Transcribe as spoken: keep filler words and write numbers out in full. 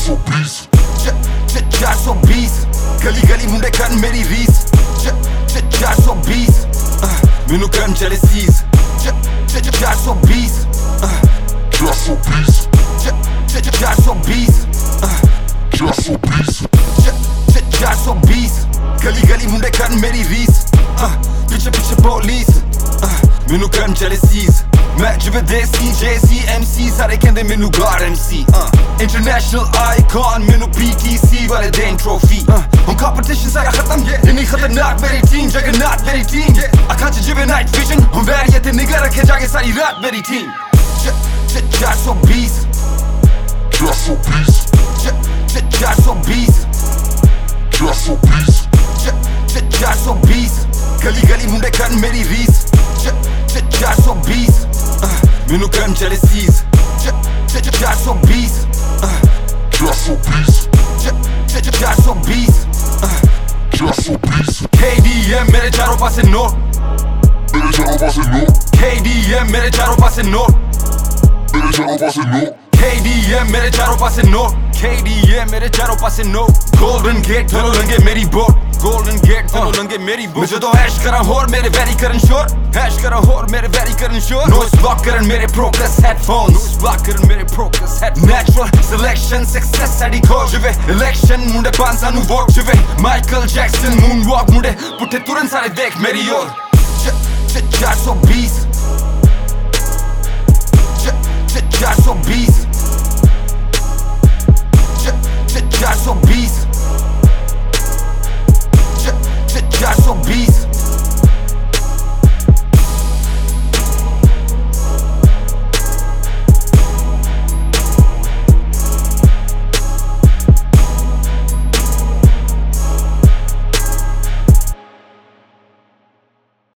सौ बीस चार सौ बीस गली गली मुंडे करन मेरी रीस चार सौ बीस मैनू करन चले सीज चार सौ बीस चार सौ बीस चार सौ बीस चार सौ बीस चार सौ बीस गली गली मुंडे करन मेरी रीस पीछे पीछे पुलिस मैनू करन चले सीज मैं जिवें देसी जेसी एमसी सारे कहंदे मैनू गॉड एमसी इंटरनेशनल आइकॉन मैनू पीटीसी वाले देन ट्रॉफी हुन कंपटीशन सारा खत्म इन्नी खतरनाक मेरी टीम जगन्नाथ मेरी टीम अखां च जिवें नाइट विजन हुन वैरिया ते निगाह रखे जाके सारी रात मेरी टीम चार सौ बीस चार सौ बीस चार सौ बीस चार सौ बीस चार सौ बीस गली गली मुंडे करन मेरी रीस चार सौ बीस मैनू करन चले सीज चार सौ बीस चार सौ बीस चार सौ बीस चार सौ बीस केडीएम मेरे चारों पासे नोट मेरे चारों पासे लो केडीएम मेरे चारों पासे नोट मेरे चारों पासे लो केडीएम मेरे चारों पासे नोट केडीएम मेरे चारों पासे नोट गोल्डन गेट धरो लंगे मेरी बोट गोल्डन गेट धरो लंगे मेरी बोट मैं जदों हैश करा होर मेरे वैरी करन शोर हैश करा होर मेरे वैरी करन शोर नॉइस ब्लॉक करन मेरे प्रोग्रेस हेडफोन्स नॉइस ब्लॉक करन मेरे progress head natural selection success साडी खोज वे इलेक्शन मुंडे पांच सानू वोट जिवे माइकल जैक्सन मून वॉक मुंडे पुठे तुरन सारे देख मेरी ओर चार सौ बीस चार सौ बीस